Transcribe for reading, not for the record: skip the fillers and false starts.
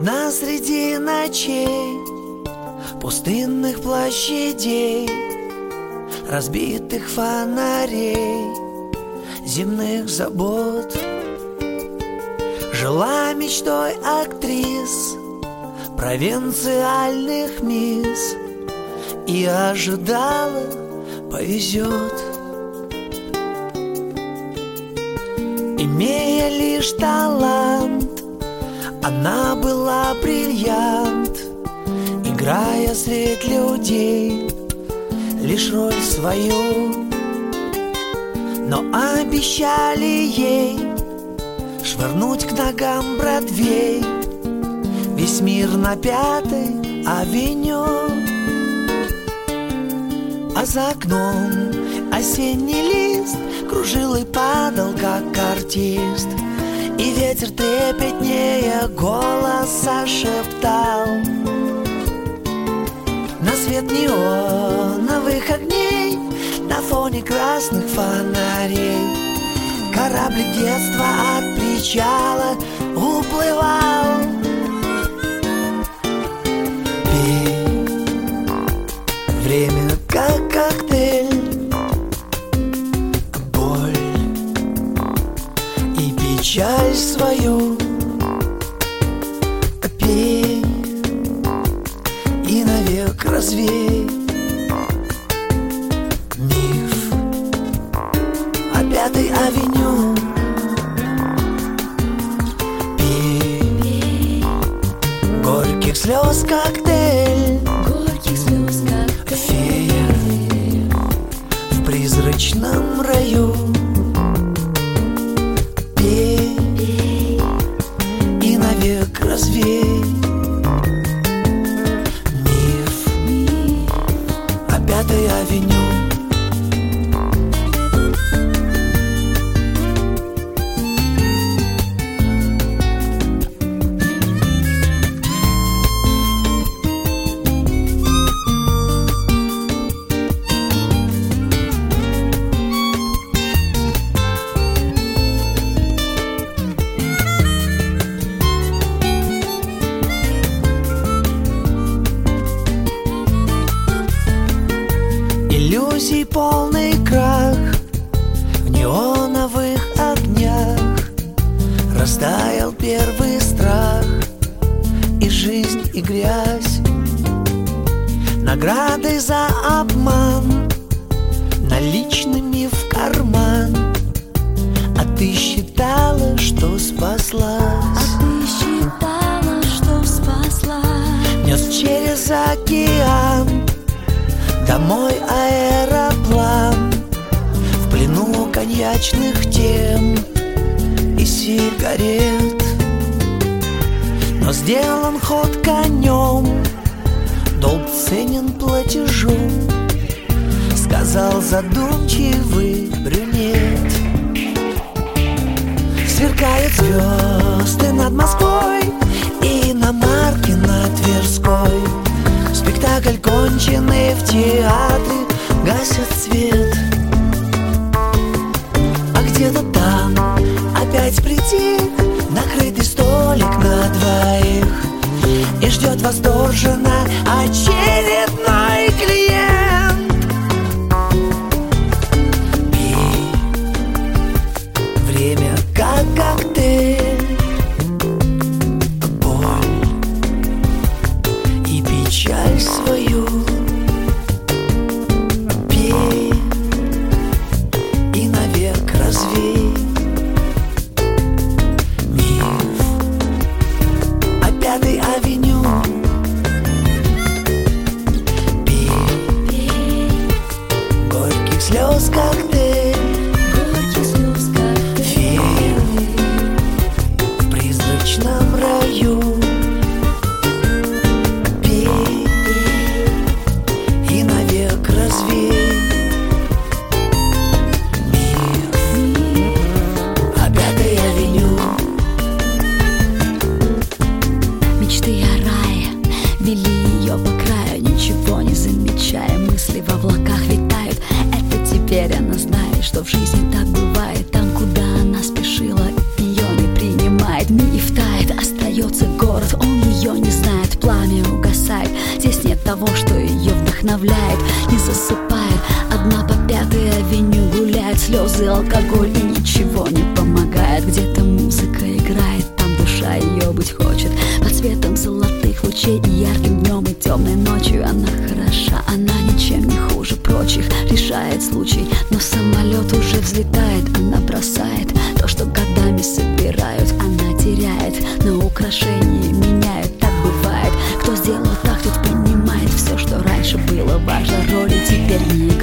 Одна среди ночей, пустынных площадей, разбитых фонарей, земных забот, жила мечтой актрис провинциальных мисс и ожидала, повезет. Имея лишь талант, она была бриллиант, играя средь людей лишь роль свою. Но обещали ей швырнуть к ногам Бродвей, весь мир на Пятой авеню. А за окном осенний лист кружил и падал, как артист, и ветер трепетнее голоса шептал. На свет неоновых огней, на фоне красных фонарей, кораблик детства от причала уплывал. Пей, время как коктейль, боль и печаль свою. Пей и навек развей миф о Пятой авеню. Пей горьких слез коктейль, фея в призрачном раю. Пей и навек развей миф о Пятой авеню. Иллюзий полный крах, в неоновых огнях растаял первый страх, и жизнь, и грязь. Наградой за обман, наличными в карман. А ты считала, что спаслась, нес через океан домой аэроплан, в плену коньячных тем и сигарет. Но сделан ход конем, долг ценен платежом, сказал задумчивый брюнет. Сверкают звезды над Москвой и иномарки на Тверской. Спектакль конченый, в театре гасят свет. А где-то там опять притих накрытый столик на двоих, и ждет восторженно очередной клиент. Пей, время как коктейль, боль и печаль свою. Пей и навек развей миф о Пятой авеню. Пей горьких слез коктейль, фея в призрачном раю. Пей и навек развей миф о Пятой авеню. Мечты о рае вели ее по краю, ничего не замечая, мысли в облаках витают. Это теперь она знает, что в жизни так бывает. Там, куда она спешила, ее не принимает. Миф тает, остается город, он ее того, что ее вдохновляет. Не засыпает, одна по Пятой авеню гуляет. Слезы, алкоголь и ничего не помогает. Где-то музыка играет, там душа ее быть хочет. Под светом золотых лучей и ярким днем и темной ночью она хороша, она ничем не хуже прочих. Решает случай, но самолет уже взлетает. Она бросает то, что годами собирают. Она теряет, но украшения меняют. Так бывает, кто сделал так, тот понимает. Все, что раньше было важно, роли теперь не